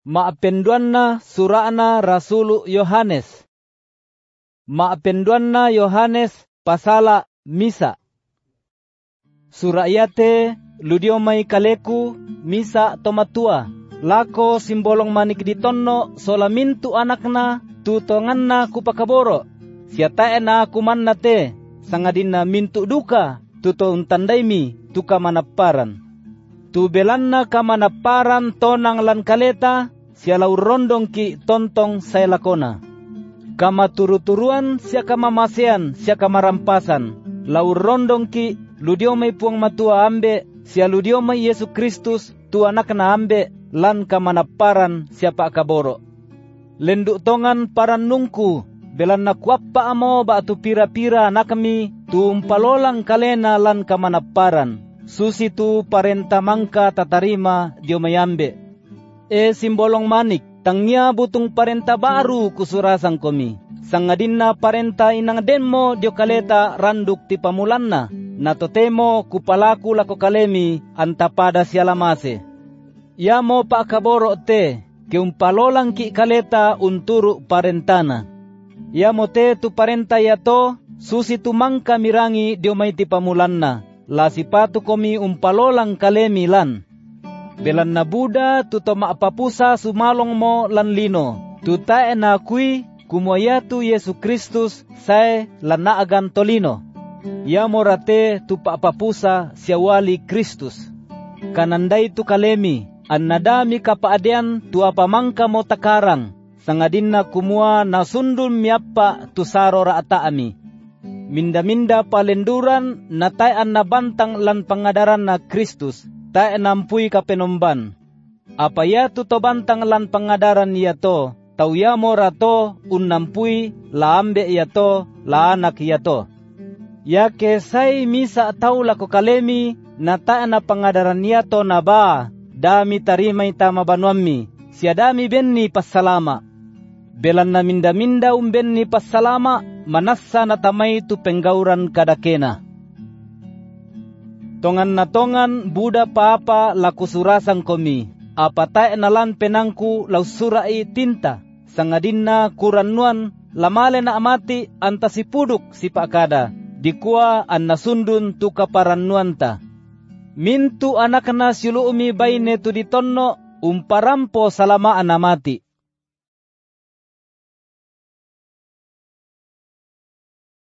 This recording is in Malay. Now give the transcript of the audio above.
Maapenduanna surana Rasulu Yohanes. Maapenduanna Yohanes pasala misa. Surayate ludiomay kaleku misa tomatua. Lako simbolong manik ditonno solamintu anakna tutonganna kupakaboro. Siatae na kumanna te sangadina mintu duka tuto untandaimi tuka manaparan. Tubelanna kamanaparan tonang lan kaleta sialau rondong ki tontong saya lakona. Kama turu-turuan sia kama masean sia kama rampasan. Lau rondong ki ludiomay puang matua ambe sia ludiomay Yesus Kristus tu anakna ambe lan kamanaparan siapa kaboro. Lenduk tongan paran nungku belan nakuappa amo ba tu pira-pira nakami tu umpalolang kalena lan kamanaparan. Susi tu parenta mangka tatarima diomayambe. Simbolong manik tangnya butung parenta baru kusurasang komi. Sangadinna parenta inang denmo dio kaleta randuk ti pamulanna. Natotemo kupalaku lako kalemi antapada sialamase. Yamo pa kaboro te ke umpalolang ki kaleta unturu parentana. Yamo te tu parenta yato susi tu mangka mirangi dio may ti pamulanna. La sipatu komi umpalolang kalemi lan. Belan na Buddha tuto maapapusa sumalong mo lan lino. Tutae na kui kumuayatu Yesu Kristus sae lan naagan tolino. Ya morate tu paapapusa siawali Kristus. Kananday tu kalemi an nadami kapaadean tu apamangka mo takarang. Sangadin na kumua nasundul miyappa tu saro raataami. Minda-minda palenduran na tayan na bantang lan pangadaran na Kristus, tayan nampui kapenomban. Apaya to bantang lan pangadaran yato, tawyamo rato unnampui laambe yato, laanak yato. Ya kesay misa taula ko kalemi na tayan na pangadaran yato na ba, dami tarimay tamabanwami, siya dami benni pasalama. Belan na minda-minda benni pasalama, manassa na tamay tu penggauran kadakena. Tongan na tongan Buddha paapa lakusurasang komi. Apatay na lan penangku lausurai tinta. Sangadin na kuranuan lamale na amati antasipuduk si pakada. Dikua an nasundun tu kaparanuan ta. Mintu anak na silumi bayne tu ditonno umparampo salama anamati.